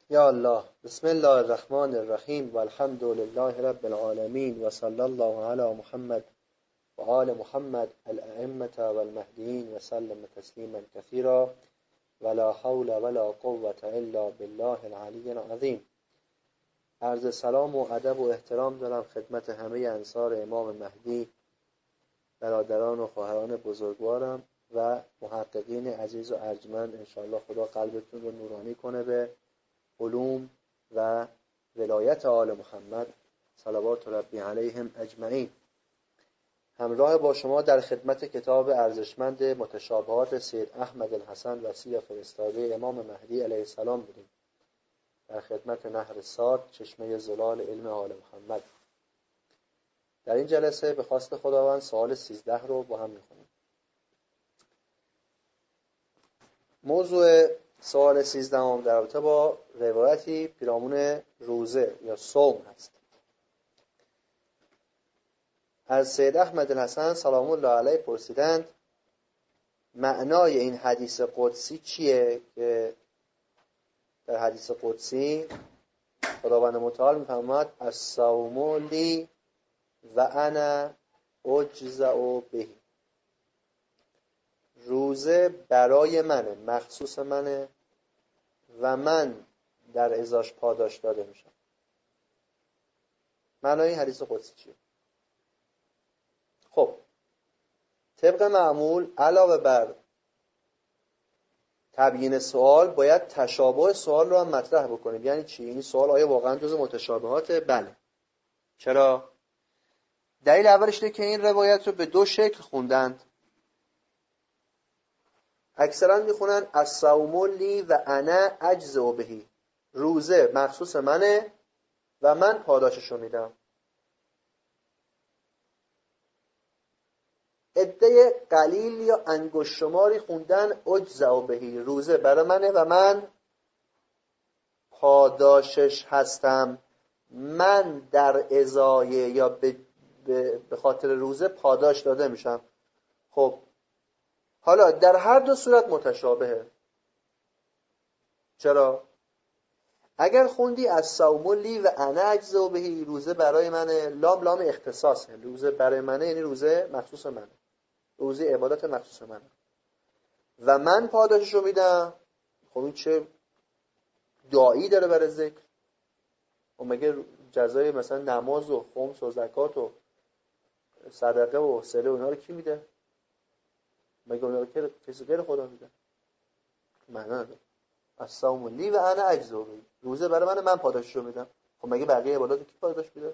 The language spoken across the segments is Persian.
یا الله، بسم الله الرحمن الرحیم و الحمد لله رب العالمین و صلی الله علی محمد و آل محمد الائمة و المهدیین و سلم تسلیما کثیرا و لا حول ولا قوة الا بالله العلی العظیم. عرض سلام و ادب و احترام دارم خدمت همه انصار امام مهدی، برادران و خواهران بزرگوارم و محققین عزیز و ارجمند. انشاءالله خدا قلبتون رو نورانی کنه به علوم و ولایت آل محمد صلوات ربی علیهم اجمعین. همراه با شما در خدمت کتاب ارزشمند متشابهات سید احمد الحسن وصی فرستاده امام مهدی علیه السلام بودیم. در خدمت نهر ساد، چشمه زلال علم آل محمد. در این جلسه به خواست خداوند سوال 13 رو با هم می‌خونیم. موضوع سوال 13 در رابطه با روایتی پیرامون روزه یا صوم هست. از سید احمد الحسن سلام الله علیه پرسیدند معنای این حدیث قدسی چیه که در حدیث قدسی خداوند متعال می‌فرماید الصوم لی و انا اجزأ به. روزه برای منه، مخصوص منه و من در ازاش پاداش داده میشم. معنای این حدیث قدسی چیه؟ خب طبق معمول علاوه بر تبیین سوال باید تشابه سوال رو هم مطرح بکنیم. یعنی چی؟ این سوال آیا واقعا جز متشابهات؟ بله. چرا؟ دلیل اولش اینه که این روایت رو به دو شکل خوندند. اکثرا میخونن الصوم لی و انا اجزأ به. روزه مخصوص منه و من پاداششو میدم. عده قلیل یا انگشت شماری خوندن اجزأ به. روزه برای منه و من پاداشش هستم. من در ازای یا به خاطر روزه پاداش داده میشم. خب حالا در هر دو صورت متشابهه. چرا؟ اگر خوندی الصوم لی و انا اجزأ به، روزه برای منه، لام اختصاصه. روزه برای منه یعنی روزه مخصوص منه، روزه عبادت مخصوص منه و من پاداششو میدم. خب این چه داعی داره برای ذکر؟ و مگه جزای مثلا نماز و خمس و زکات و صدقه و صله و اینا رو کی میده؟ مگه اونا رو کسی غیر خدا میده؟ معنی نداره. الصوم لی و انا اجزأ به. روزه برای من پاداششو میدم. خب مگه بقیه عبادات کی پاداش میده؟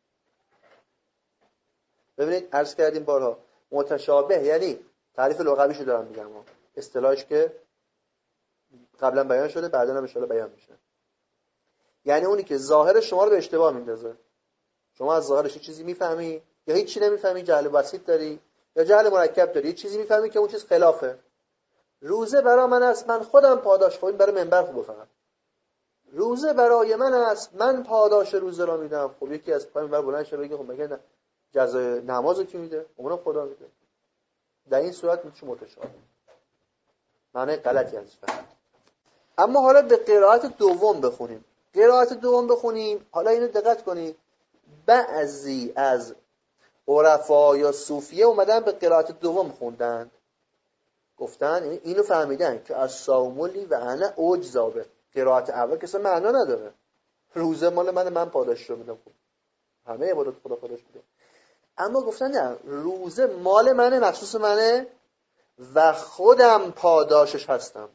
ببینید عرض کردیم بارها متشابه یعنی تعریف لغویشو دارم میگم، اصطلاحش که قبلا بیان شده بعدا هم ان شاءالله بیان میشه. یعنی اونی که ظاهر شما رو به اشتباه میندازه. شما از ظاهرش چیزی میفهمی یا هیچ چیزی نمیفهمی، جهل بسیط داری یا جهل مرکب داری، یه چیزی میفهمی که اون چیز خلافه. روزه برای من است، من خودم پاداش خودم برای منبر خوب بفهمم. روزه برای من است، من پاداش روزه را میدم. خب یکی از پای منبر بلند شه بگه خب مگه نه جزای نمازو کی میده؟ اونم خدا میده. در این صورت میشه متشابه، معنی غلطی ازش فهمید. اما حالا به قرائت دوم بخونیم. حالا اینو دقت کنید. بعضی از عرفا یا صوفیه اومدن به قرائت دوم خوندن، گفتن اینو فهمیدن که الصوم لی و انا اجزأ به. قرائت اول که اصلا معنا نداره. روزه مال من پاداششو میدم. خب همه عبادت خدا پاداش میده. اما گفتن نه، روزه مال منه، مخصوص منه و خودم پاداشش هستم.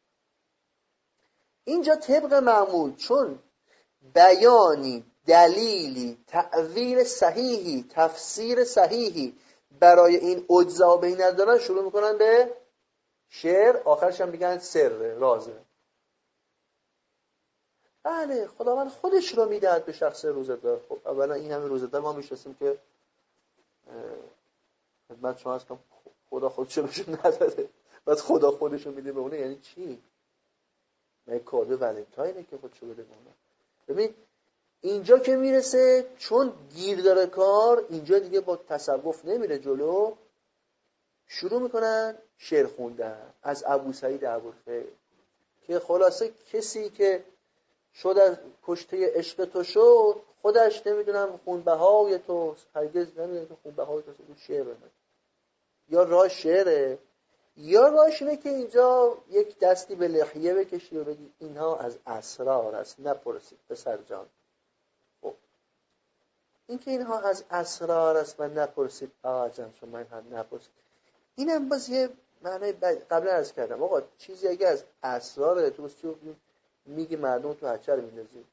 اینجا طبق معمول چون بیانی، دلیلی، تعبیر صحیحی، تفسیر صحیحی برای این اجزا به ندارن، شروع میکنن به شعر، آخرش هم میگن سر، رازه. بله خداوند خودش رو میدهد به شخص روزه‌دار. خب اولا این همه روزه‌دار ما میشناسیم که خدمت شما هستم خدا خودشو بهش نداده، بعد خدا خودشو میده به اونه. یعنی چی؟ من کادو ولنتاینه که خودشو بده به اونه. ببین اینجا که میرسه چون گیر داره کار، اینجا دیگه با تصوف نمیره جلو، شروع میکنن شعر خوندن از ابو سعید ابوالخیر که خلاصه کسی که شد از کشته عشق تو شد، خودش نمیدونم خونبهای تو، هرگز نمیدونم که خونبهای تو شعر بنده. یا راه شعره یا راهش اینه که اینجا یک دستی به لحیه بکشی و بگی اینها از اسرار است، نپرسید پسر جان. خب این که اینها از اسرار است و نپرسید آقا جان شما این هم نپرسید، اینم باز یه معنی قبلا عرض کردم. آقا چیزی اگه از اسرار تو میگی مردم تو هچه رو میندازی.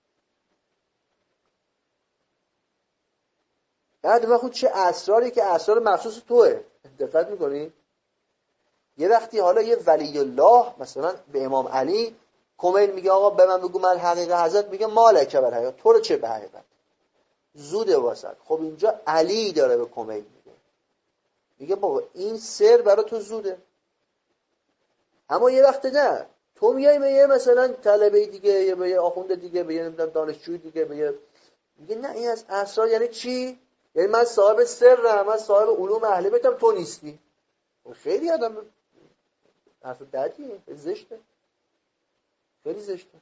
بعد ما خود چه اسراری که اسرار مخصوص توه. دقت میکنی؟ یه وقتی حالا یه ولی الله مثلا به امام علی کمیل میگه آقا به من بگو من حقیقت حضرت، میگه مالکه بر حقیقت، تو رو چه به حقیقت، زوده واسط. خب اینجا علی داره به کمیل میگه بابا این سر برای تو زوده. اما یه وقت نه، تو میای به یه مثلا طلبه دیگه یا به یه آخوند دیگه به یه دانشجوی دیگه میگه نه این از اسرار. یعنی چی؟ یعنی من صاحب سرم، من صاحب علوم اهل بیتم، تو نیستی. خیلی آدم حرف بدیه، زشته، خیلی زشته.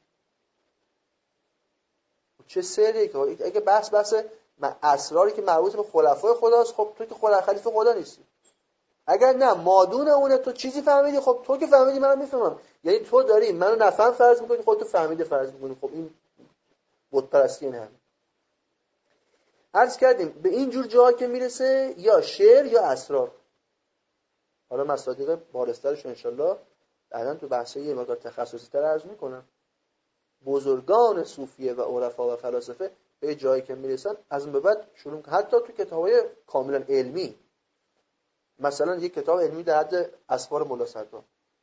چه سریه که اگه بحث اسراری که مربوط به خلفای خداست، خب تو که خلیفه خدا نیستی. اگر نه مادون اونه، تو چیزی فهمیدی، خب تو که فهمیدی منم میفهمم. یعنی تو داری منو نفهم فرض میکنی، خودت تو فهمیده فرض میکنی. خب این بت پرستی نه. عرض کردیم به این جور جاها که میرسه یا شعر یا اسرار. حالا مصادیق بالسترش ان شاءالله بعداً تو بحث‌های یه مقدار تخصصی‌تر عرض میکنم. بزرگان صوفیه و عرفا و فلاسفه به جایی که میرسن از این به بعد شروع، حتی تو کتاب‌های کاملا علمی، مثلا یک کتاب علمی در حد اسفار مولا صدرا،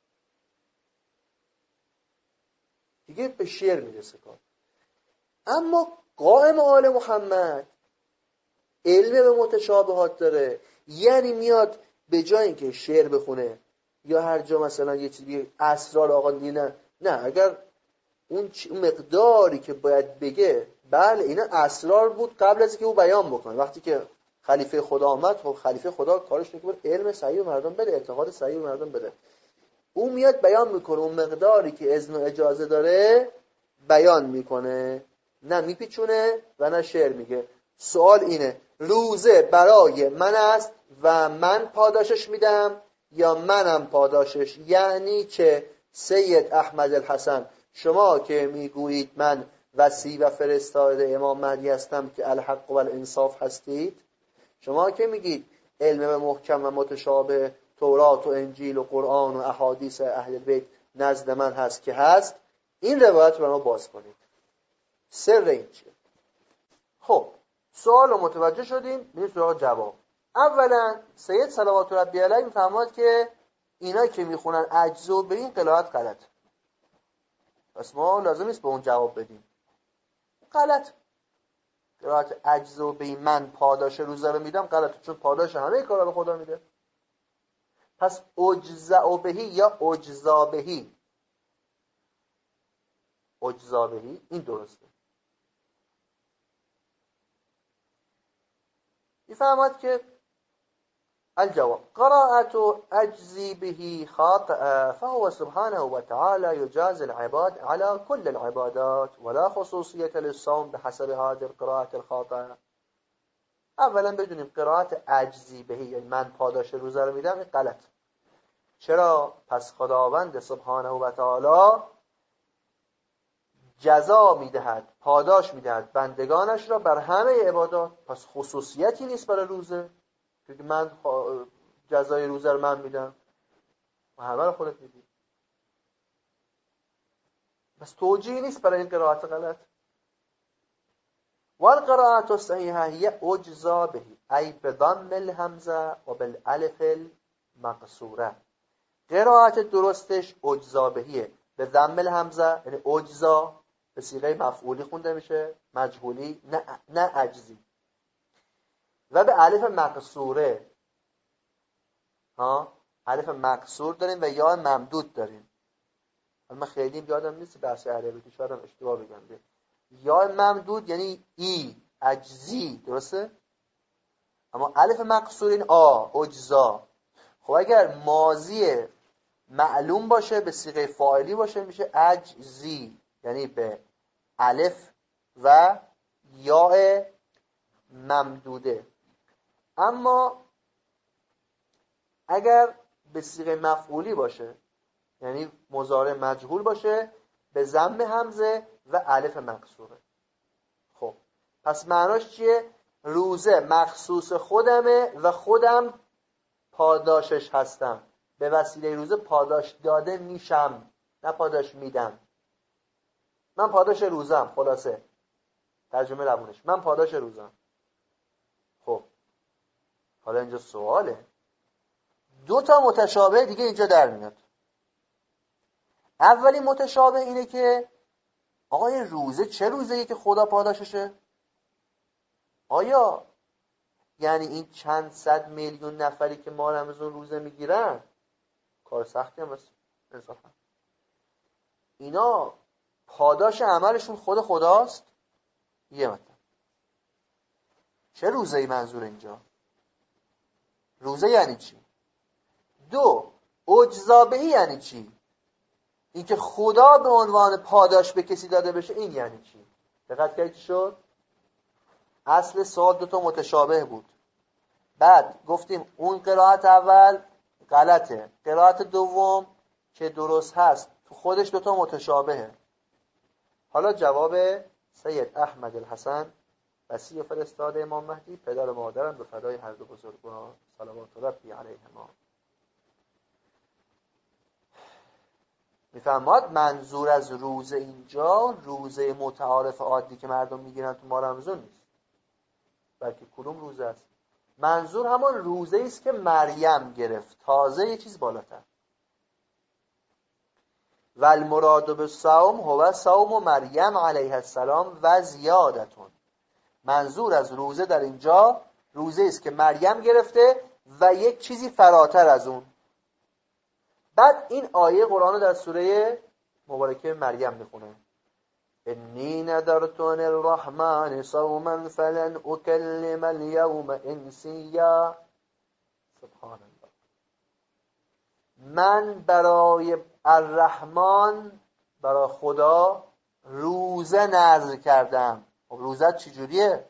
دیگه به شعر میرسه کار. اما قائم آل محمد علم به متشابهات داره، یعنی میاد به جای اینکه شعر بخونه یا هر جا مثلا یه چیزی اسرار آقا نه اگر اون مقداری که باید بگه، بله اینا اسرار بود قبل از اینکه او بیان بکنه. وقتی که خلیفه خدا آمد، خب خلیفه خدا کارش اینه که بود علم صحیح به مردم بده، اعتقاد صحیح به مردم بده. او میاد بیان میکنه، اون مقداری که اذن و اجازه داره بیان میکنه، نه میپیچونه و نه شعر میگه. سوال اینه روزه برای من است و من پاداشش میدم یا منم پاداشش؟ یعنی که سید احمد الحسن شما که میگویید من وصی و فرستاده امام مهدی هستم که الحق و الانصاف هستید، شما که میگید علم به محکم و متشابه تورات و انجیل و قرآن و احادیث اهل بیت نزد من هست که هست، این روایت رو ما باز کنید. سر این چیه؟ خب سوال رو متوجه شدیم، بریم سراغ جواب. اولا سید صلوات ربی علیه میفرماد که اینا که میخونن اجزا به این قرائت غلط، پس ما لازم نیست به اون جواب بدیم. غلط. قرائت اجزا به من پاداش روزه رو میدم غلطه، چون پاداش همه کارا به خدا میده. پس اجزا بهی یا اجزا بهی، اجزا بهی این درسته. میفهمد که الجواب قراءة أجزي به خاطئة فهو سبحانه وتعالى يجازي العباد على كل العبادات ولا خصوصية للصوم بحسب هذه القراءة الخاطئة. اولا بدونیم قرائت اجزی بهی یعنی من پاداش روزه رو میدم این غلط. چرا؟ پس خداوند سبحانه و تعالی جزا میدهد، پاداش میدهد بندگانش را بر همه عبادات، پس خصوصیتی نیست برای روزه که من جزای روزه رو من میدم و همه رو خودت میدی. پس توجیه نیست برای این قرائت غلط. والقراءة الصحيحة هي اجزا به ای بضم الهمزه و بالالف المقصوره. قرائت درستش اجزا بهیه، به ضم الهمزه یعنی اجزا به صیغه مفعولی خونده میشه، مجهولی، نه اجزی، و به الف مقصوره. الف مقصور داریم و یا ممدود داریم. من خیلی یادم نیست بحث عربی شاید هم اشتباه بگم. یا ممدود یعنی ای اجزی، درسته؟ اما الف مقصور این اجزا. خب اگر ماضی معلوم باشه به صیغه فاعلی باشه میشه اجزی، یعنی به الف و یاء ممدوده. اما اگر به صیغه مفعولی باشه، یعنی مضارع مجهول باشه، به ضم همزه و الف مکسوره. خب پس معناش چیه؟ روزه مخصوص خودمه و خودم پاداشش هستم. به وسیله روزه پاداش داده میشم، نه پاداش میدم. من پاداش روزم. خلاصه ترجمه روونش، من پاداش روزم. خب حالا اینجا سواله، دو تا متشابه دیگه اینجا در میاد. اولی متشابه اینه که آقا این روزه چه روزه‌ایه که خدا پاداششه؟ آیا یعنی این چند صد میلیون نفری که ماه رمضان روزه میگیرن، کار سختی هم هست انصافا، اینا پاداش عملشون خود خداست؟ یه مطلب. چه روزه‌ای منظور اینجا؟ روزه یعنی چی؟ دو، اجزابهی یعنی چی؟ این که خدا به عنوان پاداش به کسی داده بشه، این یعنی چی؟ دقت کردید چی شد؟ اصل سوال دو تا متشابه بود. بعد گفتیم اون قرائت اول غلطه، قرائت دوم که درست هست تو خودش دو تا متشابهه. حالا جواب سید احمد الحسن وصی فرستاده امام مهدی، پدر و مادرم به فدای هر دو بزرگوار صلوات ربی علیهما. میفهماد منظور از روزه اینجا روزه متعارف عادی که مردم میگیرن تو ماه رمضان نیست، بلکه کدوم روزه است؟ منظور همان روزه است که مریم گرفت، تازه یه چیز بالاتر. و المراد بالصوم هو صوم مریم علیه السلام و زیادتون. منظور از روزه در اینجا روزه است که مریم گرفته و یک چیزی فراتر از اون. بعد این آیه قرآن در سوره مبارکه مریم میخونه: انی نذرت للرحمن صوما فلن اکلم اليوم انسیا. سبحان الله. من برای الرحمن، برای خدا روزه نذر کردم. خب روزه چجوریه؟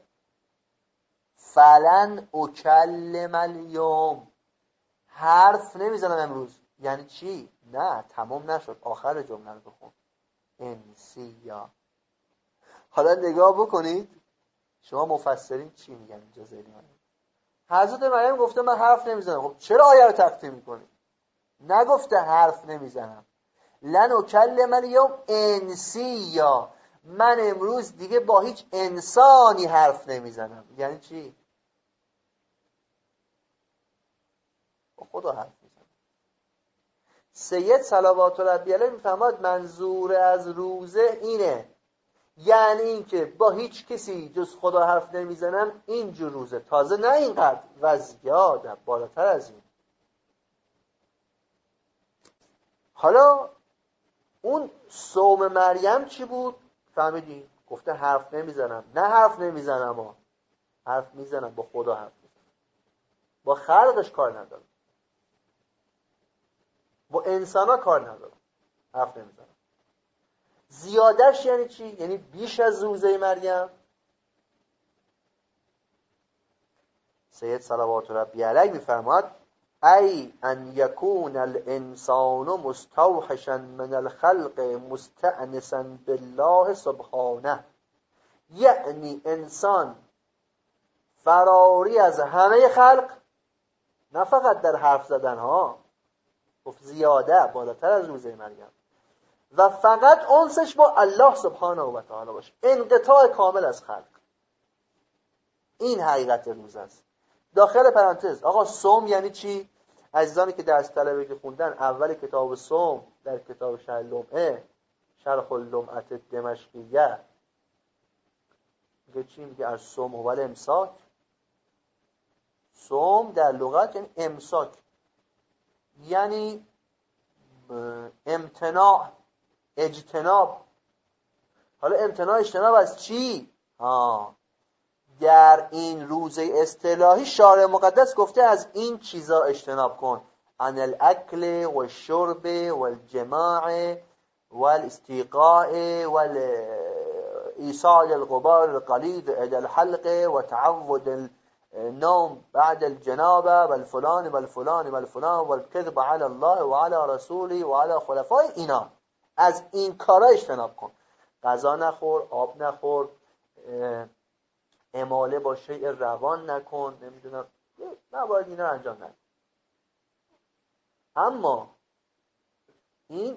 فلن اکلم الیوم، حرف نمیزنم امروز. یعنی چی؟ نه تمام نشد، آخر جمله رو بخون. انسیا. حالا نگاه بکنید شما مفسرین چی میگن اینجا ذهن من. حضرت مریم گفته من حرف نمیزنم. خب چرا آیه رو تقدیم میکنید؟ نگفته حرف نمیزنم. لن اکلم الیوم انسیا، من امروز دیگه با هیچ انسانی حرف نمیزنم. یعنی چی؟ با خدا حرف میزنم. سید صلوات ربی علیه میفهمد منظور از روزه اینه، یعنی این که با هیچ کسی جز خدا حرف نمیزنم. اینجور روزه، تازه نه اینقدر و زیاده، بالاتر از این. حالا اون صوم مریم چی بود؟ فهمیدی؟ گفته حرف نمیزنم. نه حرف نمیزنم ها، حرف میزنم، با خدا حرف میزنم، با خلقش کار ندارم، با انسانا کار ندارم، حرف نمیزنم. زیادش یعنی چی؟ یعنی بیش از روزه مریم. سید صلوات ربی علیه میفرماد ای ان یکون الانسان مستوحشا من الخلق مستأنسا بالله سبحانه، یعنی انسان فراری از همه خلق، نه فقط در حرف زدن ها، گفت زیاده، بالاتر از روزه مریم، و فقط انسش با الله سبحانه و تعالی باشه، انقطاع کامل از خلق. این حقیقت روزه است. داخل پرانتز آقا صوم یعنی چی؟ عزیزانی که درس طلبه که خوندن اول کتاب صوم در کتاب شرح لمعه، شرح اللمعه دمشقیه، میگه چی؟ میگه از صوم هو الامساک. صوم در لغت یعنی امساک، یعنی امتناع، اجتناب. حالا امتناع اجتناب از چی؟ در این روزه اصطلاحی شارع مقدس گفته از این چیزا اجتناب کن: عن الاکل و الشرب و الجماع و الاستیقاء و ایصال الغبار القلیظ الى الحلق و تعود النوم بعد الجنابه و الفلان و الفلان و الفلان و الكذب علی الله و علی رسوله و علی خلفای. اینا از این کارا اجتناب کن. غذا نخور، آب نخور، اماله با شیء روان نکن، نمیدونم، نباید اینا انجام ندید. اما این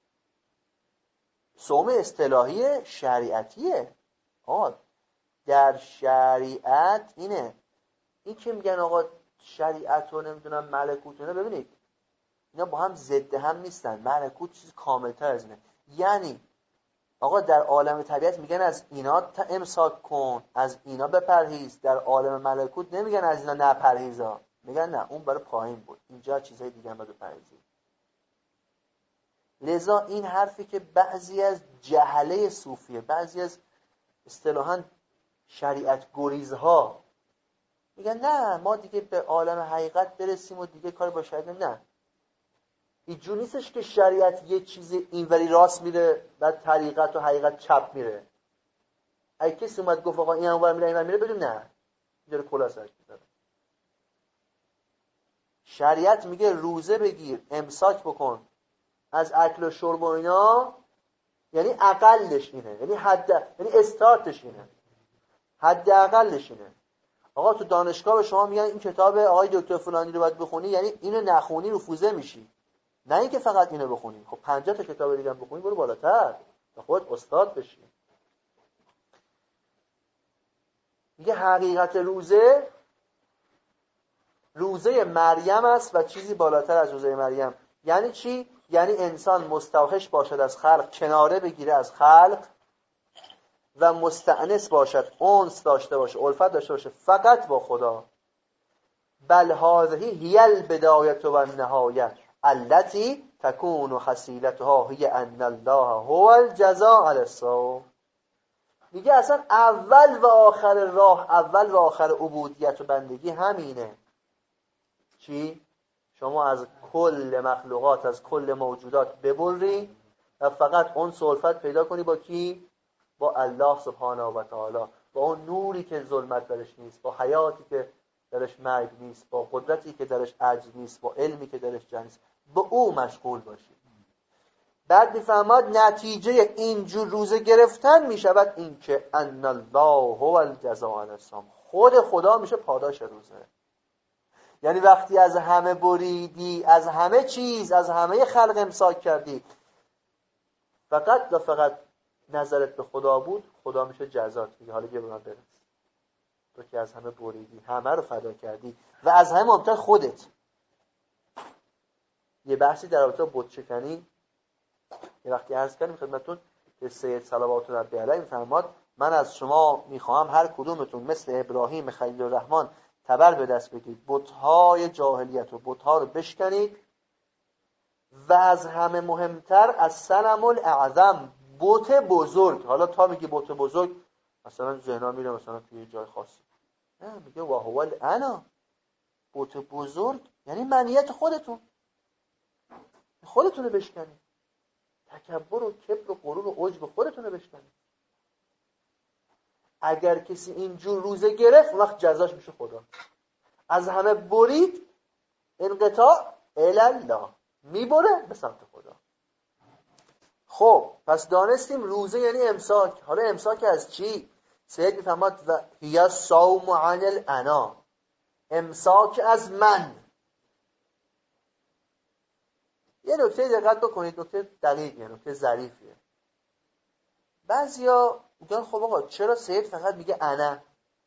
صوم اصطلاحی شریعتیه. در شریعت اینه. این که میگن آقا شریعت و نمیدونم ملکوت، اینا ببینید اینا با هم ضد هم نیستن. ملکوت چیز کاملتر از اینه. یعنی آقا در عالم طبیعت میگن از اینا امساک کن، از اینا بپرهیز. در عالم ملکوت نمیگن از اینا نپرهیزا، میگن نه اون برای پایین بود، اینجا چیزای دیگه هم باید بپرهیزی. لذا این حرفی که بعضی از جهله صوفیه، بعضی از اصطلاحاً شریعت گریزها میگن نه ما دیگه به عالم حقیقت برسیم و دیگه کار با شریعت، نه اینجور نیستش که شریعت یه چیز اینوری راست میره بعد طریقت و حقیقت چپ میره. اگه کسی اومد گفت آقا این اونور میره اینور میره، بدون نه اینجوری کلا سرش میذاره. شریعت میگه روزه بگیر، امساک بکن از اکل و شرب و اینا، یعنی اقلش اینه، یعنی یعنی استارتش اینه، حد اقلش اینه. آقا تو دانشگاه به شما میگن این کتاب آقای دکتر فلانی رو باید بخونی، یعنی اینو نخونی رفوزه میشی، نه اینکه فقط اینو بخونی. خب 50 تا کتاب دیگه هم بخونی، برو بالاتر تا خودت استاد بشی. میگه حقیقت روزه مریم است و چیزی بالاتر از روزه مریم. یعنی چی؟ یعنی انسان مستوحش باشد از خلق، کناره بگیره از خلق و مستأنس باشد، انس داشته باشه، الفت داشته باشه فقط با خدا. بل هذه هی البدایه و النهایه التي تكون حصیلتها هی ان الله هو الجزاء علی الصوم. میگه اصلا اول و آخر راه، اول و آخر عبودیت و بندگی همینه. چی؟ شما از کل مخلوقات، از کل موجودات ببری و فقط اون الفت پیدا کنی با کی؟ با الله سبحانه و تعالی، با اون نوری که ظلمت درش نیست، با حیاتی که درش مرگ نیست، با قدرتی که درش عجز نیست، با علمی که درش جهل نیست، با او مشغول باشی. بعد میفهمد نتیجه اینجور روزه گرفتن میشود این که ان الله هو الجزاء علی الصوم، خود خدا میشه پاداش روزه. یعنی وقتی از همه بریدی، از همه چیز، از همه خلق امساک کردی، فقط و فقط نظرت به خدا بود، خدا میشه جزات. میگه حالا بیا به من برس، تو که از همه بریدی، همه رو فدا کردی و از همه مهمتر خودت. یه بحثی در رابطه با بت شکنی یه وقتی عرض کردم خدمتتون که سید صلوات ربی علیه میفرماد من از شما میخواهم هر کدومتون مثل ابراهیم خلیل الرحمن تبر به دست بگیرید، بت‌های جاهلیت و بت‌ها رو بشکنید و از همه مهمتر از صنم الاعظم، بت بزرگ. حالا تا میگه بت بزرگ مثلا ذهنا میره مثلا توی جای خاصی، نه میگه و هو الانا، بت بزرگ یعنی منیت خودتون، خودتون رو بشکنید، تکبر و کبر و غرور و عجب خودتون رو بشکنید. اگر کسی اینجور روزه گرفت وقت جزاش میشه خدا. از همه برید، انقطاع الی الله، میبره به سمت خدا. خب پس دانستیم روزه یعنی امساک. حالا امساک از چی؟ سید میفهمد و هی صوم عن الانا، امساک از من. یه نکته دقت بکنید، نکته دقیقیه، نکته ظریفیه. بعضیا میگن خب آقا چرا سید فقط میگه انا،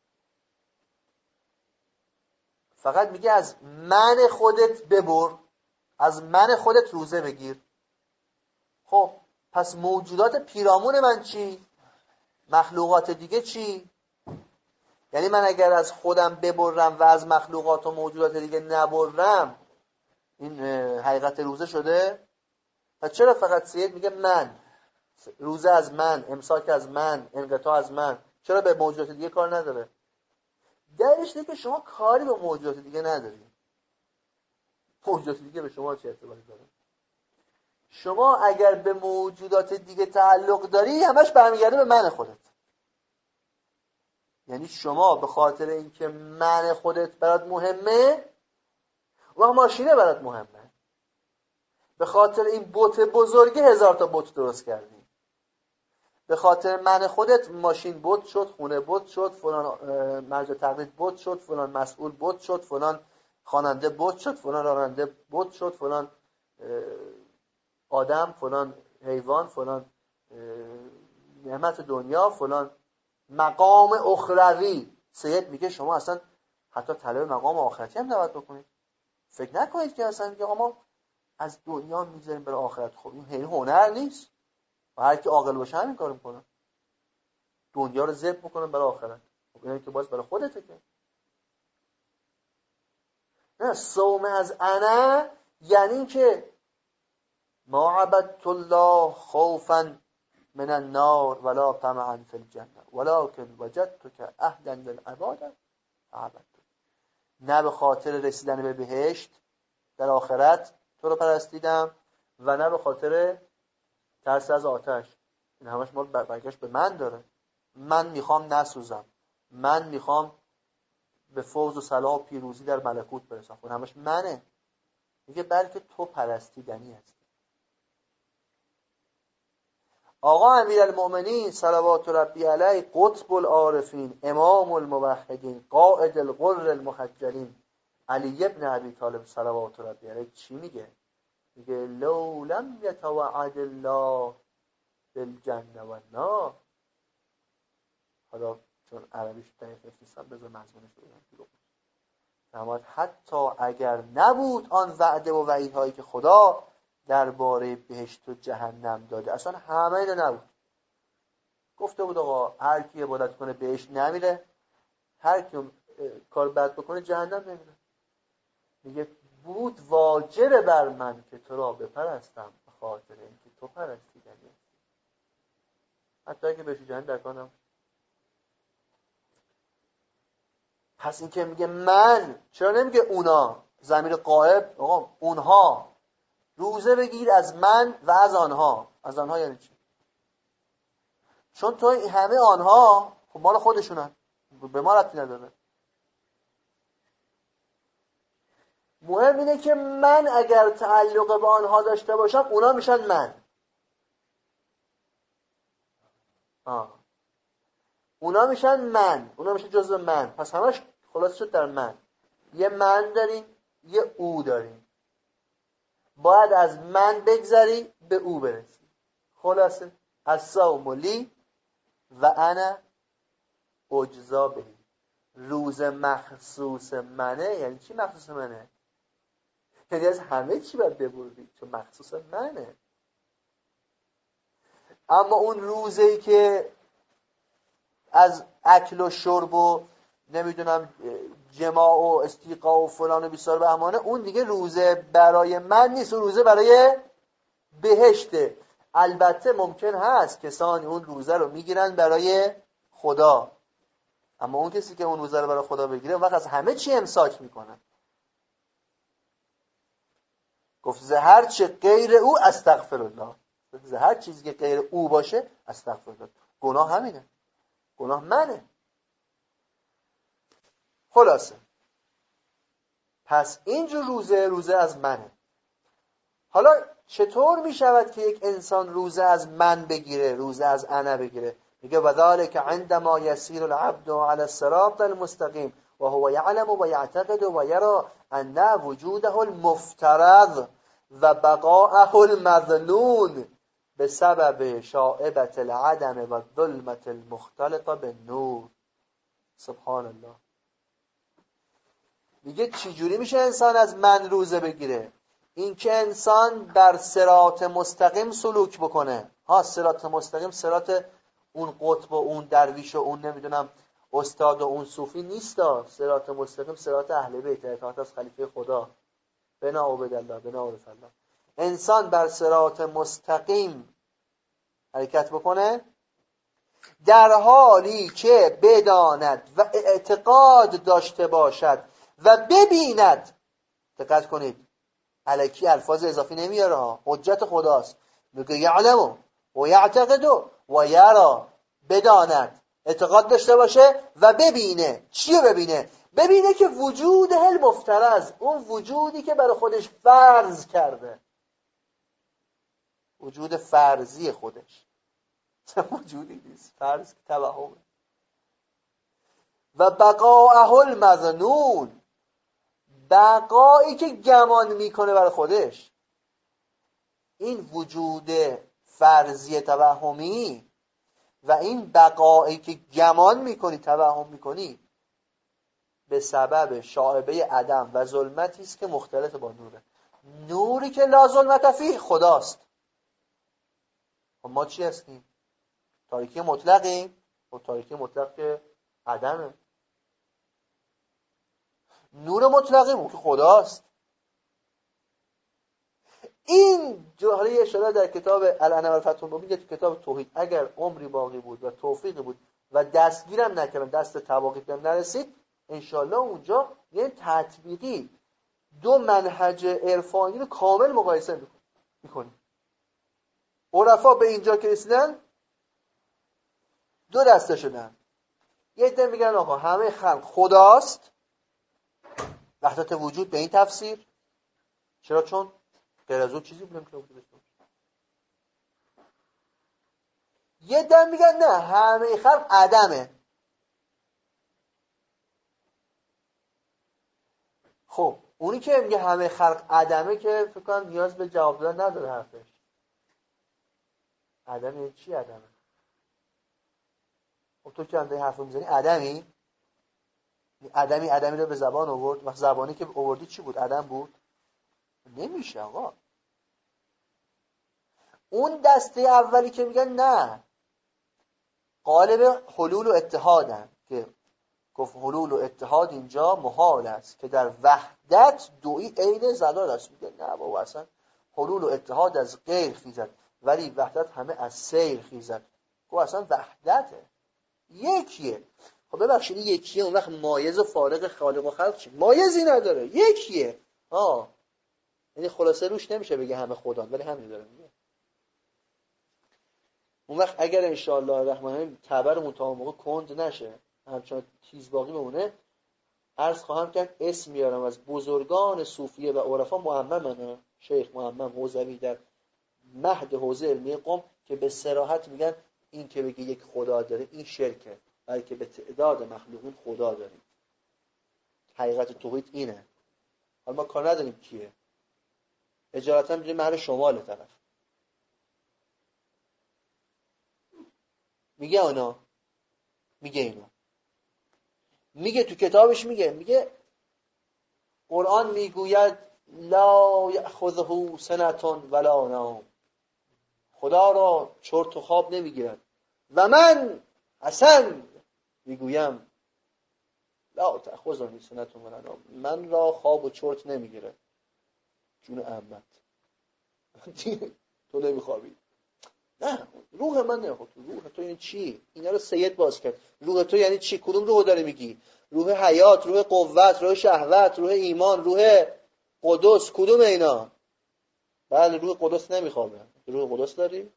فقط میگه از من خودت ببر، از من خودت روزه بگیر. خب پس موجودات پیرامون من چی؟ مخلوقات دیگه چی؟ یعنی من اگر از خودم ببرم و از مخلوقات و موجودات دیگه نبرم، این حقیقت روزه شده؟ پس چرا فقط سید میگه من، روزه از من، امساک از من، انقطاع از من، چرا به موجودات دیگه کار نداره؟ دلیلش اینه که شما کاری به موجودات دیگه نداری. موجودات دیگه به شما چه ارتباطی داره؟ شما اگر به موجودات دیگه تعلق داری همش برمیگرده به من خودت. یعنی شما به خاطر اینکه من خودت برات مهمه و ماشینه برات مهمه، به خاطر این بت بزرگی 1000 تا بت درست کردی، به خاطر من خودت ماشین بت شد، خونه بت شد، فلان مرجع تقلید بت شد، فلان مسئول بت شد، فلان خواننده بت شد، فلان راننده بت شد، فلان آدم، فلان حیوان، فلان نعمت دنیا، فلان مقام اخروی. سید میگه شما اصلا حتی طلب مقام آخرتی هم دعوت بکنید. فکر نکنید که اصلا میگه ما از دنیا میذاریم برای آخرت. خب این هنر نیست و هر کی عاقل باشه همین کارو میکنه، دنیا رو ذبح میکنه برای آخرت. خب اینا که باز برای خودته که نه. صوم از انا یعنی که ما عبدت الله خوفا من النار ولا طمعا فی الجنه ولكن وجدتك اهلا للعباده فعبدتك. نه به خاطر رسیدن به بهشت در آخرت تو رو پرستیدم و نه به خاطر ترس از آتش. این همش مال برگشت به من داره. من میخوام نسوزم، من میخوام به فوز و صلاح و پیروزی در ملکوت برسم. اون همش منه. میگه بلکه تو پرستیدنی هستی. آقا امیرالمؤمنین صلوات ربی علیه، قطب العارفین، امام الموحدین، قائد الغر المحجلین، علی ابن ابی طالب صلوات ربی علیه چی میگه؟ میگه لو لم یتوعد الله بالجنه و النار. حالا چون عربیش دقیق نیستم بذار مضمونش رو بگم. فرمود حتی اگر نبود آن وعده و وعیدهایی که خدا درباره بهشت و جهنم داده، اصلا همه اینا نبود. گفته بود آقا هر کی عبادت کنه بهشت نمیره، هر کی کار بد بکنه جهنم نمیره. میگه بود واجب بر من که تو را بپرستم به خاطر اینکه تو پرستیدنی، حتی اگه بهشت جهنم در کانم. پس این که میگه من، چرا نمیگه اونا؟ ضمیر غائب. آقا اونها روزه بگیر از من و از آنها. از آنها یعنی چی؟ چون تو همه آنها خب مال خودشونن، به ما ربطی نداره. مهم اینه که من اگر تعلق به آنها داشته باشم اونا میشن من. اونا میشن من، اونا میشن جزء من. پس همش خلاص شد در من. یه من داریم، یه او داریم. باید از من بگذری به او برسی. خلاصه الصوم لی و انا اجزا به. روز مخصوص منه. یعنی چی مخصوص منه؟ یعنی از همه چی باید ببردی چون مخصوص منه. اما اون روزی که از اکل و شرب و نمیدونم جماع و استیقا و فلان و بیسار بهمانه، اون دیگه روزه برای من نیست، اون روزه برای بهشته. البته ممکن هست کسانی اون روزه رو میگیرن برای خدا، اما اون کسی که اون روزه رو برای خدا بگیره وقت از همه چی امساک میکنه. گفت زهر چه غیر او استغفر الله. زهر چیزی که غیر او باشه استغفر الله. گناه همینه، گناه منه. خلاصه پس اینجور روزه از منه. حالا چطور می شود که یک انسان روزه از من بگیره، روزه از انا بگیره؟ میگه وذالک عندما یسیر العبد علی الصراط المستقیم و هو یعلم و یعتقد و یرى ان وجوده المفترض و بقاءه المظنون بسبب شائبة العدم و الظلمة المختلطة بالنور. سبحان الله. میگه چی جوری میشه انسان از من روزه بگیره؟ این که انسان بر صراط مستقیم سلوک بکنه. صراط مستقیم صراط اون قطب و اون درویش و اون نمیدونم استاد و اون صوفی نیستا. صراط مستقیم صراط اهل بیت، اطاعت از خلیفه خدا. بنا عبد الله بنا عرف الله. انسان بر صراط مستقیم حرکت بکنه در حالی که بداند و اعتقاد داشته باشد و ببیند. دقت کنید الکی الفاظ اضافی نمیاره ها، حجت خداست. میگه یعلم و یعتقد و یرا، بداند اعتقاد داشته باشه و ببینه. چیو ببینه؟ ببینه که وجود المفترض، اون وجودی که برای خودش فرض کرده، وجود فرضی خودش وجودی نیست، فرض توهمه. و بقاءه المظنون، بقایی که گمان میکنه برای خودش. این وجود فرضی توهمی و این بقایی که گمان میکنی، توهم میکنی، به سبب شائبه عدم و ظلمتی است که مختلط با نوره. نوری که لا ظلمت فیه خداست. ما چی هستیم؟ تاریکی مطلقیم. و تاریکی مطلق که عدمه. نور مطلقیم اون که خداست. این جمله اشاره در کتاب الانوار فتح المبین، تو کتاب توحید، اگر عمری باقی بود و توفیقی بود و دستگیرم نکردم، دست تواقیتم نرسید، انشالله اونجا یه تطبیقی دو منهج عرفانی رو کامل مقایسه میکنیم. عرفا به اینجا که رسیدن دو دسته شدن. یه عده میگن آقا همه خلق خداست، وحدت وجود به این تفسیر. چرا؟ چون غیر از اون چیزی بودم که وجود داشته. یه عده میگن نه، همه خلق عدمه. خب اونی که میگه همه خلق عدمه که فکر کنم نیاز به جواب دادن نداره حرفش. عدم یعنی چی عدمه؟ خب تو که هم داری حرف میزنی عدمی؟ عدمی رو به زبان آورد. وقت زبانی که آوردی چی بود؟ عدم بود؟ نمیشه آقا. اون دسته اولی که میگن نه، قالب حلول و اتحادن، که گفت حلول و اتحاد اینجا محال است که در وحدت دویی عین زلال است. میگه نه بابا، اصلا حلول و اتحاد از غیر خیزد ولی وحدت همه از سیر خیزد. گفت اصلا وحدته، یکیه. خب ببخشید یکیه، اون وقت مایز و فارق خالق و خلق چی؟ مایزی نداره، یکیه. یعنی خلاصه روش نمیشه بگه همه خدا، ولی همین داره میگه. اون وقت اگر انشاءالله الرحمن الرحیم تبرمون تا اون موقع کند نشه، همچنان تیز باقی بمونه، عرض خواهم کرد اسم میارم از بزرگان صوفیه و عرفا معممانه، شیخ معمم حوزوی در مهد حوزه علمی قم، که به صراحت میگن این که بگی یک خدا داره این شرکه، بلکه به تعداد مخلوقین خدا داریم. حقیقت توحید اینه. حالا ما کار نداریم کیه، اجالتا میگه محل شمال طرف میگه اونا، میگه اینا، میگه تو کتابش میگه قرآن میگوید لا یأخذه سنة ولا نوم، خدا را چرت و خواب نمیگیرد. و من حسن میگویم لا تأخذنی سنة ولا نوم، من را خواب و چرت نمیگیره. جون احمد تو نمیخوابی؟ نه، روح من نمیخواد. روح تو یعنی چی؟ اینا رو سید باز کرد. روح تو یعنی چی؟ کدوم روح داری میگی؟ روح حیات، روح قوت، روح شهوت، روح ایمان، روح قدس، کدوم اینا؟ بله روح قدس نمیخوابه. روح قدس داری؟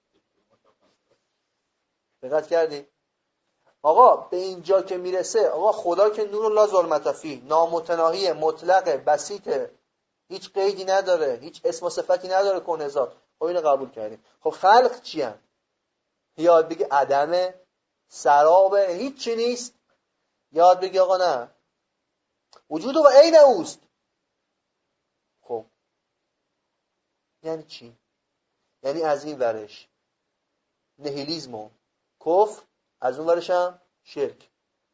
دقت کردی؟ آقا به اینجا که میرسه، آقا خدا که نور لا ظلمت فیه، نامتناهی، مطلق، بسیطه، هیچ قیدی نداره، هیچ اسم و صفتی نداره، کن ذات. خب اینو قبول کردیم. خب خلق چی هم؟ یاد بگی عدمه، سرابه، هیچ چی نیست. یاد بگی آقا نه، وجود و عین اوست. خب یعنی چی؟ یعنی از این ورش نهیلیزم و کفر، از اون ورش هم شرک.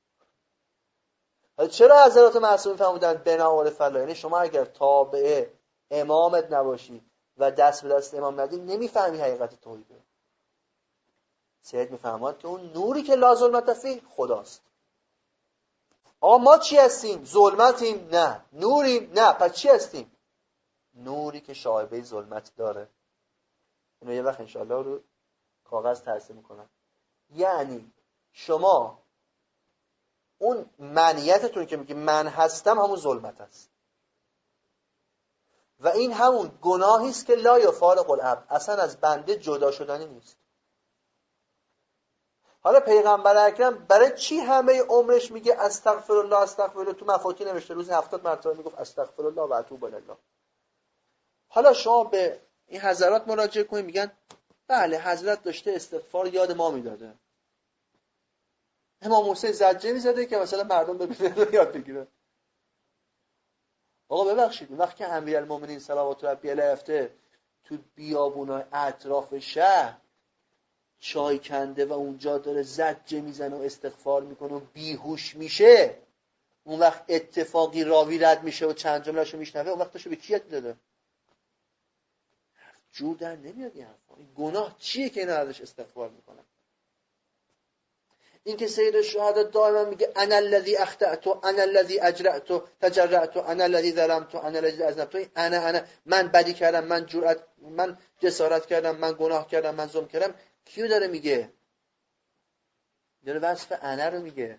حالا چرا حضرات معصومین فرمودن بناول فلا؟ یعنی شما اگر تابع امامت نباشی و دست به دست امام ندی نمیفهمی حقیقت توحیده. سید میفهمد که اون نوری که لا ظلمت فیه خداست. آقا ما چی هستیم؟ ظلمتیم؟ نه. نوریم؟ نه. پس چی هستیم؟ نوری که شائبه ظلمت داره. اینو یه وقت انشاءالله رو کاغذ ترسیم میکنم. یعنی شما اون منیتتون که میگه من هستم همون ظلمت است و این همون گناهی است که لا یفارق العبد، اصلا از بنده جدا شدنی نیست. حالا پیغمبر اکرم برای چی همه عمرش میگه استغفرالله استغفرالله؟ تو مفاتیح نوشته روزی 70 مرتبه میگفت استغفرالله و اتوب الی. حالا شما به این حضرات مراجعه کنید میگن بله حضرت داشته استغفار یاد ما میداده. امام حسین زجه میزده که مثلا مردم ببینن یاد بگیرن. آقا ببخشید وقتی که امیرالمومنین صلوات ربی علیه تو بیابونای اطراف شهر چای کنده و اونجا داره زجه میزنه و استغفار میکنه و بیهوش میشه، اون وقت اتفاقی راوی رد میشه و چند جملهشو میشنوه، اون وقتشو به کی داده؟ جور در نمیاد این حرفا. این گناه چیه که اینا ازش استغفار میکنن؟ این که سید الشهدا دائما میگه انا الذی اخطأت، انا الذی اجرأت تجرأت، انا الذی ظلمت، انا الذی اذنبت، انا من بدی کردم، من جسارت کردم، من گناه کردم، من ظلم کردم. کیو داره میگه؟ داره وصف انا رو میگه.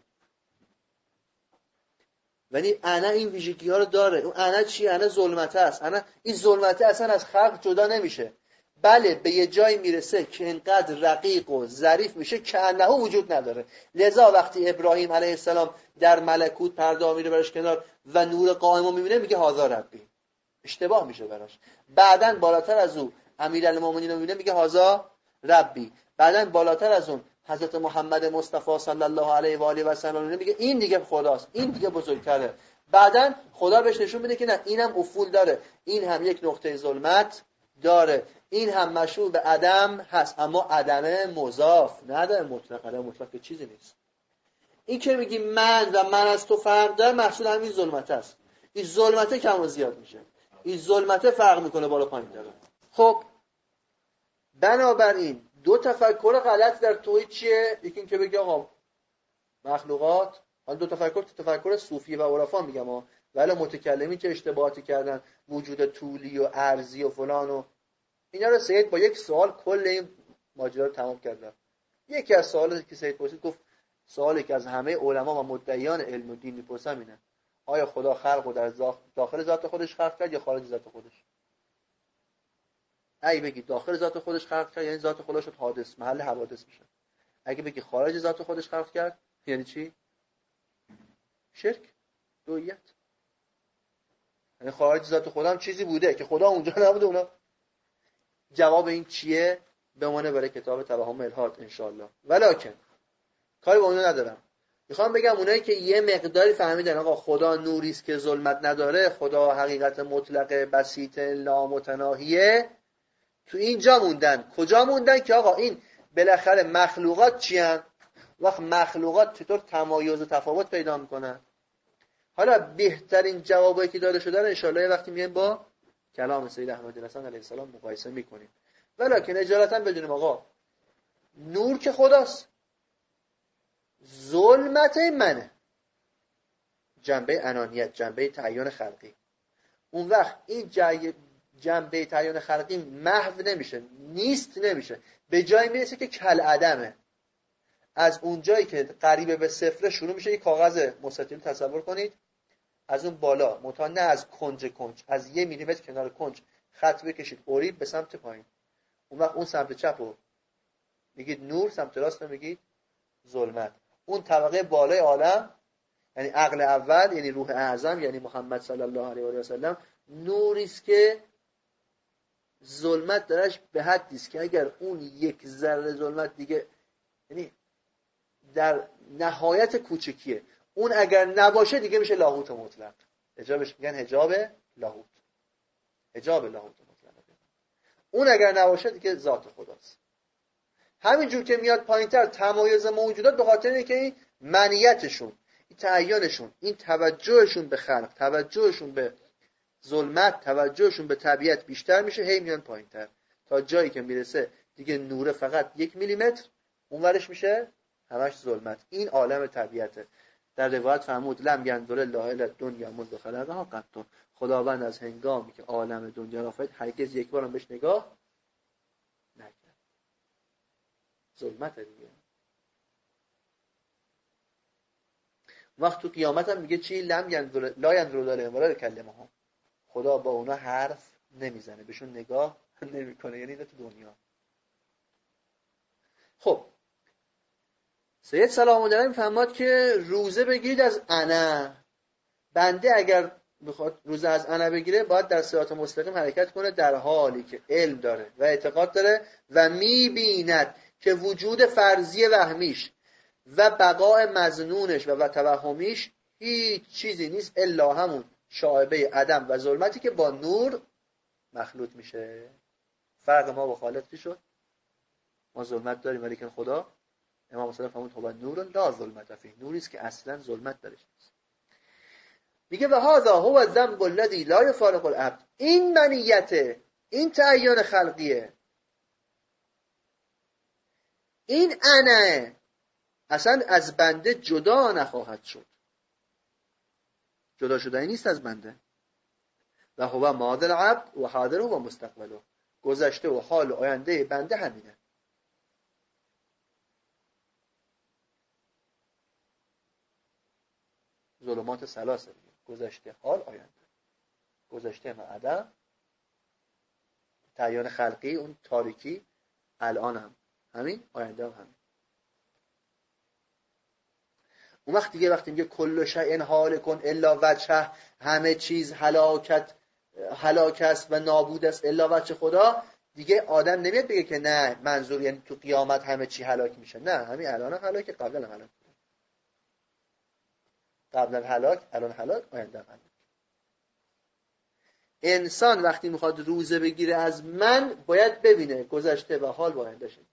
ولی انا این ویژگی ها رو داره. اون انا چیه؟ انا ظلمته است. انا این ظلمته اصلا از خلق جدا نمیشه. بله به یه جایی میرسه که اینقدر رقیق و ظریف میشه که انه وجود نداره. لذا وقتی ابراهیم علیه السلام در ملکوت پرده میره برش کنار و نور قائم رو میبینه میگه هذا ربی. اشتباه میشه براش. بعدن بالاتر از اون امیرالمومنین رو میبینه میگه هذا ربی. بعدن بالاتر از اون حضرت محمد مصطفی صلی الله علیه و آله و سلم میگه این دیگه خداست، این دیگه بزرگتره. بعدن خدا بهش نشون میده که نه اینم افول داره، این هم یک نقطه ظلمت داره، این هم مشروع به عدم هست، اما عدم مضاف نداره. مطلق عدم مطلق چیزی نیست. این که میگی من و من از تو فرق داره محصول همین ظلمت است. این ظلمته کم و زیاد میشه، این ظلمته فرق میکنه بالا پایین داره. خب بنابراین دو تفکر غلط در توحید چیه؟ یکی این که بگی آقا مخلوقات، حالا دو تفکر صوفی و عرفا میگم ولی متکلمین که اشتباهاتی کردن، وجود طولی و عرضی و فلان و اینا رو سید با یک سوال کل این ماجرا رو تمام کرد. یکی از سوالاتی که سید پرسید گفت سوالی که از همه علما و مدعیان علم و دین میپرسم اینه: آیا خدا خلق رو در داخل ذات خودش خلق کرد یا خارج ذات خودش؟ اگه بگی داخل ذات خودش خلق کرد یعنی ذات خودش شد حادث، محل حوادث میشه. اگه بگی خارج ذات خودش خلق کرد یعنی چی؟ شرک، دویت. یعنی خارج ذات خودم چیزی بوده که خدا اونجا نبوده. اونا جواب این چیه؟ بمونه برای کتاب توهم الهاد ان شاء الله. ولکن کاری با اونها ندارم. میخوام بگم اونایی که یه مقداری فهمیدن آقا خدا نوری است که ظلمت نداره، خدا حقیقت مطلق بسیط لامتناهیه، تو اینجا موندن. کجا موندن؟ که آقا این بالاخره مخلوقات چیان؟ وقت مخلوقات چطور تمایز و تفاوت پیدا میکنن؟ حالا بهترین جوابایی که داده شده رو ان شاء الله وقتی میایم با کلام سید احمد حسن علیه السلام مقایسه میکنیم. ولکن اجالتا بدونیم آقا نور که خداست، ظلمت منه، جنبه انانیت، جنبه تعین خلقی. اون وقت این جنبه تعین خلقی محو نمیشه، نیست نمیشه، به جایی میرسه که کل عدمه. از اون جایی که قریب به صفر شروع میشه. یک کاغذ مستطیل تصور کنید، از اون بالا متا نه از کنج، از 1 میلیمتر کنار کنج خط بکشید اوریب به سمت پایین. اون وقت اون سمت چپ رو میگید نور، سمت راست رو میگید ظلمت. اون طبقه بالای عالم یعنی عقل اول، یعنی روح اعظم، یعنی محمد صلی الله علیه و سلم، نوری است که ظلمت درش به حدی است که اگر اون یک ذره ظلمت دیگه، یعنی در نهایت کوچکیه، اون اگر نباشه دیگه میشه لاهوت مطلق. حجابش میگن حجاب لاهوت، حجاب لاهوت مطلق. اون اگر نباشه دیگه ذات خداست. همینجور که میاد پایینتر تمایز موجودات به خاطر اینکه این منیتشون، این تعیینشون، این توجهشون به خلق، توجهشون به ظلمت، توجهشون به طبیعت بیشتر میشه، هی میان پایینتر تا جایی که میرسه دیگه نور فقط 1 میلیمتر اونورش میشه همش ظلمت. این عالم طبیعته. در روایت فرمود لم ينظر الله الی الدنیا منذ خلقها قط. خداوند از هنگامی که عالم دنیا را آفرید هرگز یک بار هم بهش نگاه نکرد. ظلمت دیگه. وقت تو قیامت هم میگه چی؟ لم ينظر لا ينظر الله ولا کلمهم. خدا با اونا حرف نمیزنه، بهشون نگاه نمیکنه. یعنی تو دنیا. خب سید سلام الله علیه میفرماد که روزه بگیرید از انا. بنده اگر بخواد روزه از انا بگیره باید در صراط مستقیم حرکت کنه در حالی که علم داره و اعتقاد داره و میبیند که وجود فرضی وهمیش و بقاء مظنونش و توهمیش هیچ چیزی نیست الا همون شائبه عدم و ظلمتی که با نور مخلوط میشه. فرق ما با خالق چی شد؟ ما ظلمت داریم ولی که خدا، امام صادق فرمود هو نور لا ظلمت فیه، نوری است که اصلا ظلمت درش نیست. میگه و هذا هو الذنب الذی لا یفارق العبد، این منیت، این تعین خلقیه، این انا اصلا از بنده جدا نخواهد شد، جدا شدنی نیست از بنده. و هو ماضی العبد و حاضره و مستقبله، گذشته و حال و آینده بنده همینه. ظلمات ثلاثه، گذشته، حال، آینده. گذشته ما عدم، تعین خلقی اون تاریکی، الان هم همین، آینده هم همین. اون وقت دیگه وقتی میگه کل شیء هالک الا وجهه، همه چیز هلاک است و نابود است الا وجه خدا، دیگه آدم نمیاد بگه که نه منظور یعنی تو قیامت همه چی هلاک میشه. نه، همین الان هم هلاک، قبلا هم هلاک، قبلا هلاک، الان هلاک، آینده هم هلاک. انسان وقتی میخواد روزه بگیره از من باید ببینه گذشته و حال و آینده شد.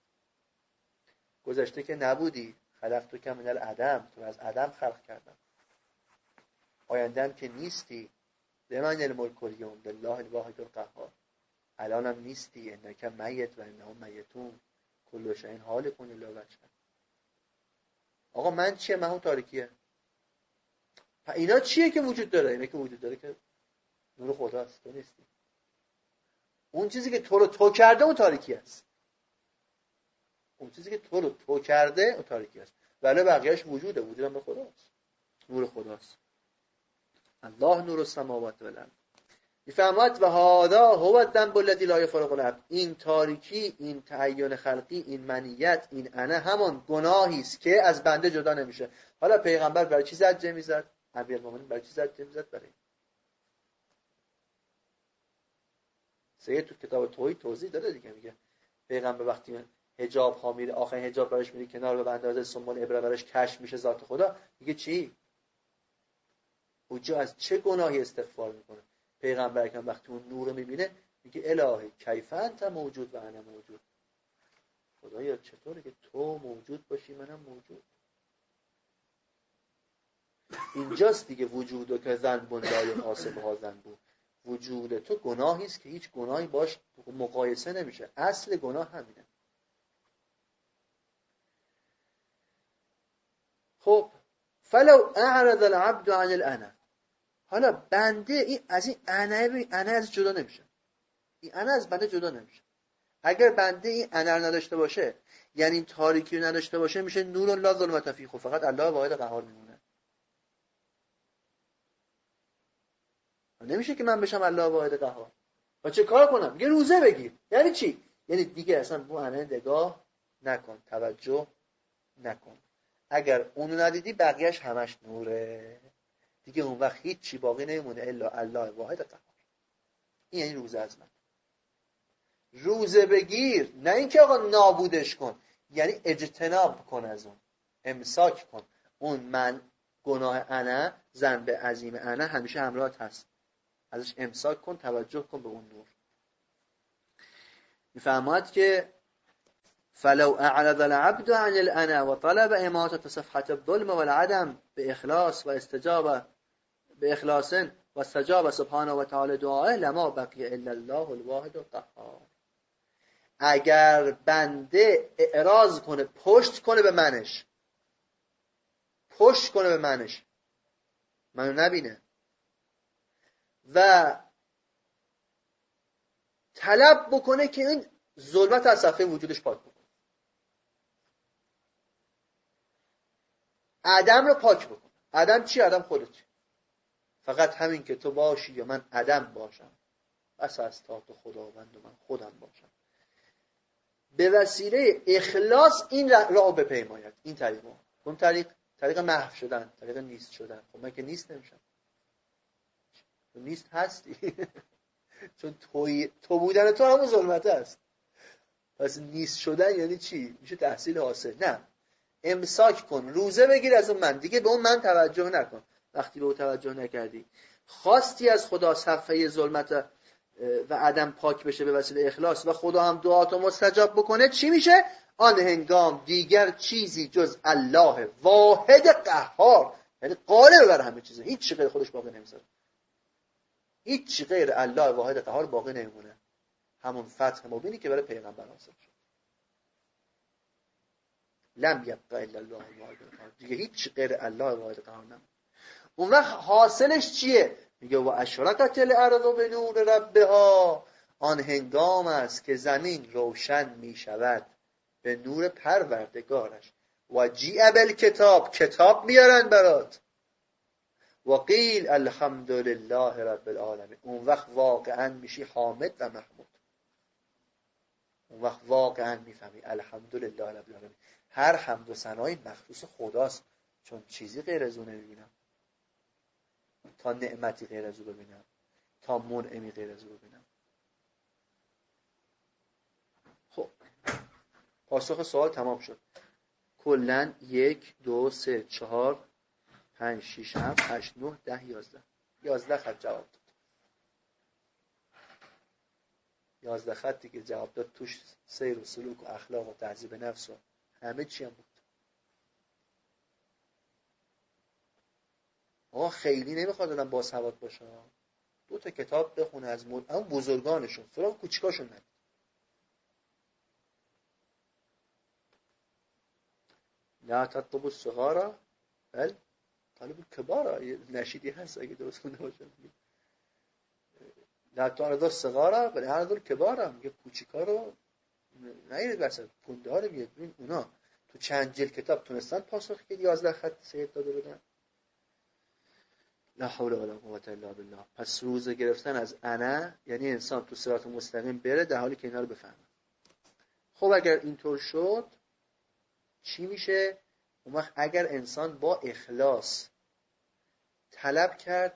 گذشته که نبودی، خلقتک من العدم، تو از عدم خلق کردم. آینده هم که نیستی، لمن الملک اليوم لله الواحد القهار، الان هم نیستی، انک میت و انهم میتون کل شیء هالک الا وجهه. آقا من چیه؟ من اون تاریکیه. اینا چیه که وجود داره؟ اینا که وجود داره که نور خداست، تو نیستی. اون چیزی که تو رو تو کرده اون تاریکی است. اون چیزی که تو رو تو کرده اون تاریکی است. ولی بقیه‌اش وجوده، وجودم به خداست، نور خداست. الله نور السماوات والارض. میفهمد و هذا هو الذنب الذی لا یفارق العبد، این تاریکی، این تعین خلقی، این منیت، این انا همان گناهی است که از بنده جدا نمیشه. حالا پیغمبر برای چی زجر میزد؟ امیرالمومنین برای چی زجر میزد؟ برای سید تو کتاب توحید توضیح داده دیگه، میگه پیغمبر وقتی حجاب ها میره، آخرین حجاب براش میره کنار، به اندازه سنبل ابره براش کشف میشه ذات خدا، میگه چی؟ اونجا از چه گناهی استغفار میکنه؟ پیغمبر که وقتی اون نور رو میبینه میگه الهی کیف انت موجود و انا موجود، خدایا چطوره که تو موجود باشی منم موجود. اینجاست دیگه وجودو که ذنب لا یحاسبها ذنب، وجود تو گناهی است که هیچ گناهی باش مقایسه نمیشه، اصل گناه همینه. خب فلو اعرض العبد عن الانا، حالا بنده این از این انا از جدا نمیشه، این انا از بنده جدا نمیشه. اگر بنده این انا رو نداشته باشه، یعنی این تاریکی رو نداشته باشه، میشه نور لا ظلمت فیه، فقط الله واحد قهار میمونه. نمیشه که من بشم الله واحد قهار. و چه کار کنم؟ میگه روزه بگیر. یعنی چی؟ یعنی دیگه اصلا به انا نگاه نکن، توجه نکن. اگر اونو ندیدی بقیهش همش نوره دیگه، اون وقت هیچ چی باقی نمیمونه الا الله واحد قهار. این یعنی روزه از من. روزه بگیر، نه اینکه آقا نابودش کن، یعنی اجتناب کن از اون، امساک کن. اون من گناه انا، ذنب عظیم انا همیشه همراهت هست، ازش امساک کن، توجه کن به اون نور. میفهمد که فلو اعرض العبد عن الانا وطلب اماطة صفحة الظلم والعدم باخلاص واستجابه باخلاص واستجاب سبحانه وتعالى دعائه لما بقي الا الله الواحد القهار. اگر بنده اعراض کنه، پشت کنه به منش، پشت کنه به منش، منو نبینه و طلب بکنه که این ظلمت از صفحه وجودش پاک بکنه، عدم رو پاک بکنه. عدم چی؟ عدم خودت، فقط همین که تو باشی یا من عدم باشم، بس از تا تو خداوند و من خودم باشم. به وسیله اخلاص این راه بپیماید. این طریق محو شدن، طریق نیست شدن. خب من که نیست نمیشم، تو نیست هستی. چون تو بودن تو همون ظلمت است. پس نیست شدن یعنی چی؟ میشه تحصیل حاصل. نه، امساک کن، روزه بگیر از اون من، دیگه به اون من توجه نکن. وقتی به اون توجه نکردی، خواستی از خدا صفحه ظلمت و عدم پاک بشه به وسیله اخلاص و خدا هم دعاتو مستجاب بکنه، چی میشه؟ آن هنگام دیگر چیزی جز الله واحد قهار، یعنی قادر بر همه چیزه، هیچ چیز غیر خودش باقی نمیذاره. هیچ چیز غیر الله واحد قهار باقی نمیمونه. همون فتح مبینی که برای پیغمبر حاصل شد. لم یبقى الا الله واحد قهار، دیگه هیچ غیر الله واحد قهار نمونه. اون وقت حاصلش چیه؟ میگه و اشرقت الارض بنور ربها، آن هنگام است که زمین روشن می شود به نور پروردگارش. و جیء بالکتاب، کتاب میارن برات. و قیل الحمد لله رب العالمین، اون وقت واقعا میشی حامد و محمود. اون وقت واقعا میفهمی الحمد لله رب العالمین، هر حمد و ثنای مخصوص خداست، چون چیزی غیر از اون نمیبینم. تا نعمتی غیر از او ببینم، تا منعمی غیر از او ببینم. خب پاسخ سوال تمام شد. کلن 1 2 3 4 5 6 7 8 9 10 11 خط جواب داد. 11 خطی که جواب داد توش سیر و سلوک و اخلاق و تهذیب نفس و همه چی هم بود. آقا خیلی نمیخواد آدم باسواد باشه، 2 تا کتاب بخونه از اون بزرگانشون، سراغ کوچیکاشون نرید. لا تطلبوا الصغار بل طالب الكبار، نشیدی هست اگه درست خونده باشه. لا تعرضوا الصغار بل اعرضوا الكبار، میگه کوچیکا رو نگیرید وسط، پونده ها رو میگه. ببین اونا تو چند جلد کتاب تونستن پاسخ که 11 خط سید داده بدن. لا حول ولا قوة الا بالله. پس روزه گرفتن از انا یعنی انسان تو صراط مستقیم بره در حالی که اینا رو بفهمه. خب اگر اینطور شد چی میشه؟ اون وقت اگر انسان با اخلاص طلب کرد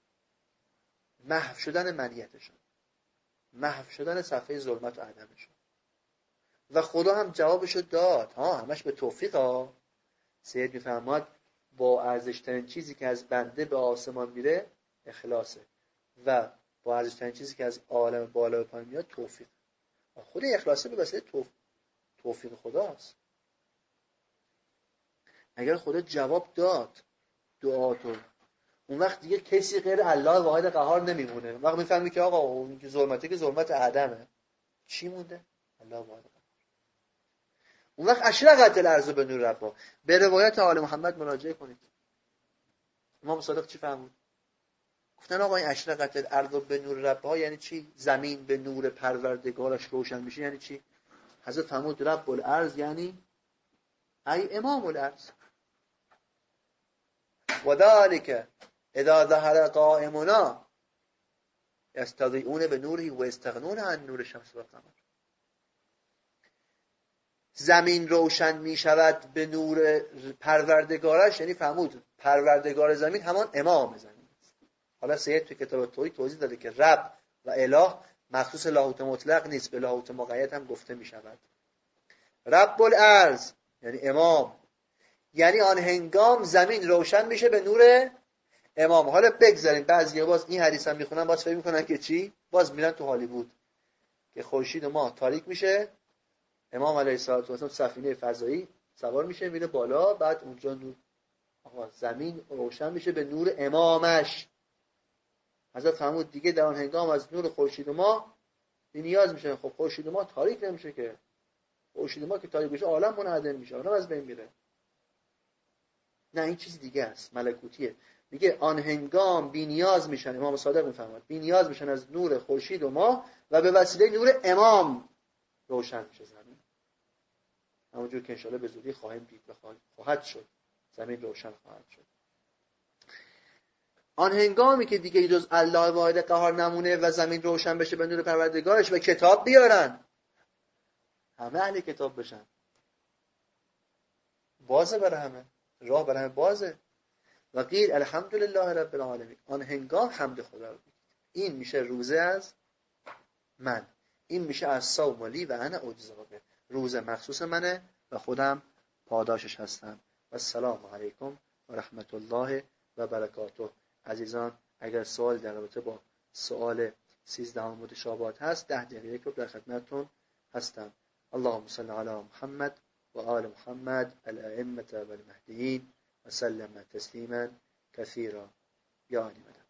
محو شدن منیتشون، محو شدن صفحه ظلمت و عدمشون، و خدا هم جوابشو داد، همش به توفیق ها. سید میفرماد با ارزشترین چیزی که از بنده به آسمان میره اخلاصه، و با ارزشترین چیزی که از عالم بالا به پایین میاد توفیق. خود اخلاصه به واسطه توفیق خداست. اگر خدا جواب داد دعاتو، اون وقت دیگه کسی غیر الله واحد قهار نمیمونه. اون وقت میفهمی که آقا اون که ظلمته که ظلمت عدمه، چی مونده؟ الله واحد قهار. اون وقت اشرقت الارض بنور ربها. به روایت آل محمد مراجعه کنید. امام صادق چی فرمود؟ گفتن آقا این اشرقت الارض بنور ربها یعنی چی؟ زمین به نور پروردگارش روشن میشه یعنی چی؟ حضرت فرمود رب الارض یعنی ای امام الارض. و ذلك اذا ظهر قائمنا یستضیئون بنوره و یستغنون عن نور الشمس والقمر. زمین روشن می شود به نور پروردگارش، یعنی فرمود پروردگار زمین همان امام زمین است. حالا سید تو کتاب توحید توضیح داده که رب و اله مخصوص لاهوت مطلق نیست، به لاهوت مقید هم گفته می شود. رب الارض یعنی امام، یعنی آن هنگام زمین روشن میشه به نور امام. حالا بگذاریم بعضیا باز این حدیث هم میخونن، باز فکر میکنن که چی؟ باز میرن تو هالیوود که خورشید و ماه تاریک میشه، امام علیه السلام سفینه فضایی سوار میشه میره بالا، بعد اونجا نور زمین روشن میشه به نور امامش. حضرت فرمود دیگه در آن هنگام از نور خورشید و ماه نیاز میشه. خب خورشید و ماه تاریک نمیشه که، خورشید و ماه که تاریک بشه عالم منعدم میشه، عالم از بین میره. نه این چیز دیگه است، ملکوتیه. میگه آن هنگام بی نیاز میشن، امام صادق میفرماد بی نیاز میشن از نور خورشید و ماه و به وسیله نور امام روشن میشه زمین. همونجور که انشاءالله به زودی خواهیم دید و خواهد شد، زمین روشن خواهد شد. آن هنگامی که دیگه جز الله واحد قهار نمونه و زمین روشن بشه به نور پروردگارش و کتاب بیارن. همه اهل کتاب بشن. بازه برای همه، راه برای همه بازه. و قیل الحمدلله رب العالمین، آن هنگام حمد خدا رو بگید. این میشه روزه از من، این میشه از صوم لی و انا اجزا به، روزه مخصوص منه و خودم پاداشش هستم. و السلام علیکم و رحمت الله و برکاته. عزیزان اگر سوال در رابطه با سوال 13 متشابهات هست 10 دقیقه رو در خدمتتون هستم. اللهم صل علی محمد و آل محمد الائمة والمهدیین و سلم تسلیما کثیرا. یا علی مدد.